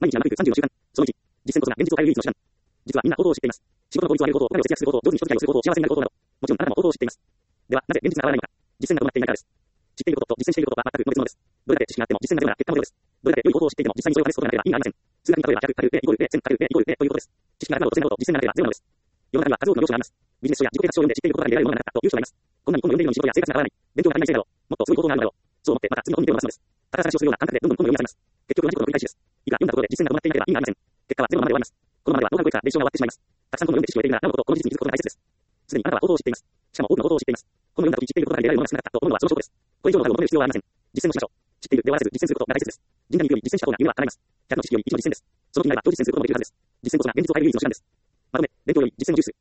毎日学ぶ30の習慣。その1、実践こそが現実を変える唯一の手段。実はみんな行動を知っています。仕事の効率を上げること、お金を節約すること、上手に人付き合いをすること、幸せになることなど。もちろんあなたも行動を知っています。では、なぜ現実が変わらないのか。実践が伴っていないからです。知っていることと実践していることは全く別物です。どれだけ知識があっても実践がゼロなら結果もゼロです。どれだけ良い行動を知っていても実際にそれを試すことがなければ意味がありません。数学に例えば100× イコール A 1000× A イコール A ということです。知識が頭を落とせないこと、実践がなければゼロなのです。世の中には数多くの業種があります。ビジネス書や自己啓発書を読んで知っていることが得られるものがなかったという人がいます。こんなに本を読んでいるのに仕事や生活が変わらない。勉強が足りないせいだろう。もっとそういう行動があるのだろう。そう思ってまた次の本に手を伸ばすのです。ただ話をするような感覚でどんどん本を読み漁ります。結局同じことの繰り返しです。いくら読んだところで実践が伴っていなければ意味がありません。結果はゼロのままで終わります。このままではノウハウ超えか伝承が終わってしまいます。たくさん本を読んで知識を得ているならなおのことこの事実に気づくことが大切です。すでにあなたは行動を知っています。しかも多くの行動を知っています。本を読んだ時知っていることが得られるものが少なかったと思うのはその証拠です。これ以上のノウハウを求める必要はありません。実践をしましょう。知っているで終わらせず実践することが大切です。人が見るより実践した方が夢は叶います。100の知識より1の実践です。その気になれば今日実践することもできるはずです。実践こそが現実を変える唯一の手段です。まとめ、勉強より実践を重視する。